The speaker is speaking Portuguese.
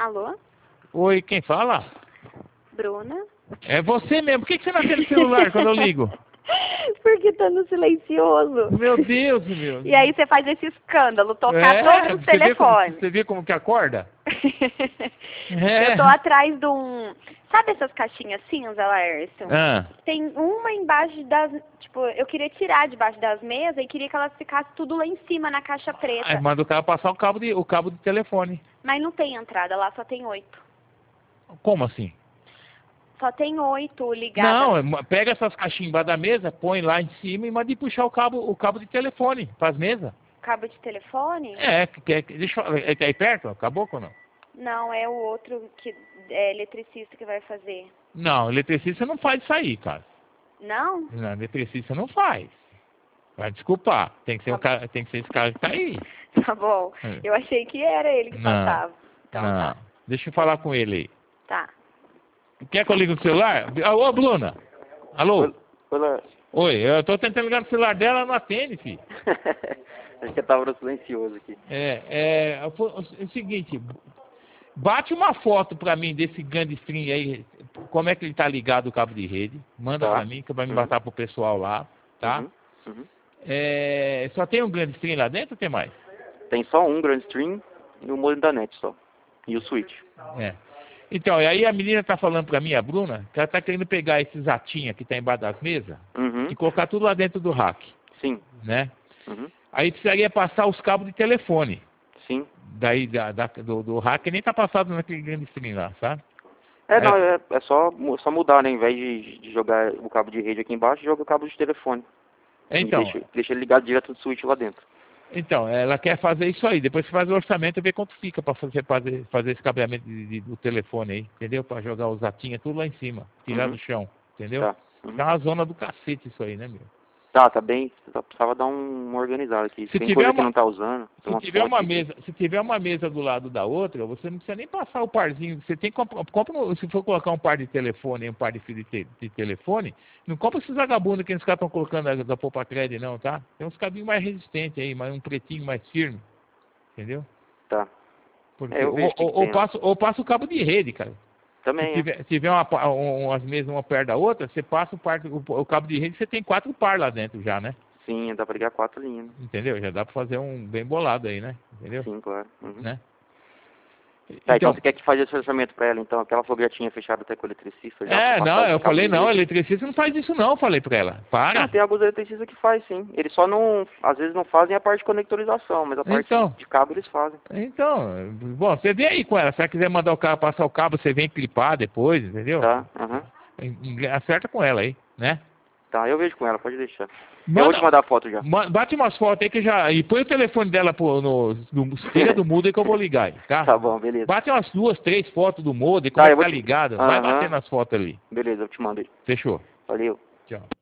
Alô? Oi, quem fala? Bruna? É você mesmo. Por que você não atende o celular quando eu ligo? Porque tá no silencioso. Meu Deus, meu. E aí você faz esse escândalo, tocar todos os telefones. Você vê como que acorda? Eu tô É. atrás de um... Sabe essas caixinhas cinza, Laércio? Ah, Tem uma embaixo das... Tipo, eu queria tirar debaixo das mesas e queria que elas ficassem tudo lá em cima, na caixa preta. aí manda o cara passar o cabo de telefone. Mas não tem entrada, lá só tem 8. Como assim? Só tem 8 ligadas. Não, pega essas caixinhas embaixo da mesa, põe lá em cima e manda ir puxar o cabo de telefone para as mesas. Cabo de telefone? Deixa eu, tá aí perto? Acabou ou não? Não, é o outro que é eletricista que vai fazer. Não, eletricista não faz isso aí, cara. Não? Não, eletricista não faz. Vai desculpar. Tem que ser, tem que ser esse cara que tá aí. Tá bom. É. Eu achei que era ele que Não, passava. Então não. tá. Deixa eu falar com ele aí. Tá. Quer que eu ligue no celular? Alô, Bruna? Alô? Olá. Oi, eu tô tentando ligar no celular dela, ela não atende, filho. Acho que eu tava no silencioso aqui. É o seguinte, bate uma foto pra mim desse grande string aí, como é que ele tá ligado o cabo de rede, manda Tá. pra mim, que vai me botar pro pessoal lá, tá? Uhum. Só tem um grande string lá dentro ou tem mais? Tem só um Grand Stream e o modem da net só. E o switch. É. Então, e aí a menina tá falando pra mim, a Bruna, que ela tá querendo pegar esses atinhas que tá embaixo das mesas Uhum. e colocar tudo lá dentro do rack, Sim. né? Uhum. Aí precisaria passar os cabos de telefone. Sim. Daí do hack nem tá passado naquele grande string lá, sabe? Não, é só mudar, né? Em vez de jogar o cabo de rede aqui embaixo, joga o cabo de telefone. Então, E deixa ele ligado direto no switch lá dentro. então, ela quer fazer isso aí. Depois você faz o orçamento e vê quanto fica pra fazer esse cabeamento do telefone aí, entendeu? Pra jogar os atinhas tudo lá em cima, tirar do chão, entendeu? Tá. Uhum. É uma zona do cacete isso aí, né, meu? Tá bem. Precisava dar uma organizada aqui. Se Tem tiver coisa uma- que não tá usando. Tem Se tiver uma mesa do lado da outra, você não precisa nem passar o parzinho. Você tem que se for colocar um par de telefone e um par de fio de telefone, não compra esses vagabundos que os caras estão colocando da Popa Cred, não, tá? Tem uns cabinhos mais resistentes aí, um pretinho mais firme, entendeu? Tá. Porque, Eu vejo que tem, né? ou passa o cabo de rede, cara. Também, Se tiver umas mesas uma perto da outra, você passa o cabo de rede, você tem 4 par lá dentro já, né? Sim, dá pra ligar 4 linhas. Né? Entendeu? Já dá pra fazer um bem bolado aí, né? Entendeu? Sim, claro. Uhum. Né? Tá, então você quer que faça esse orçamento pra ela, então? Aquela falou que já tinha fechado até com o eletricista. Já pra Não, passar eu esse cabo falei, de não, rede. eletricista não faz isso não, falei pra ela. Para. Não, tem alguns eletricistas que faz, sim. Eles só não, às vezes não fazem a parte de conectorização, mas a parte Então. de cabo eles fazem. Então, bom, você vem aí com ela. Se ela quiser mandar o cara passar o cabo, você vem clipar depois, entendeu? Tá, aham. Acerta com ela aí, né? Tá, eu vejo com ela, pode deixar. Eu vou te mandar a foto já. Bate umas fotos aí que já. E põe o telefone dela tira do modem que eu vou ligar aí, tá? Tá bom, beleza. Bate umas 2, 3 fotos do modem, como é que tá ligado. Vai Aham. bater nas fotos ali. Beleza, eu te mando aí. Fechou. Valeu. Tchau.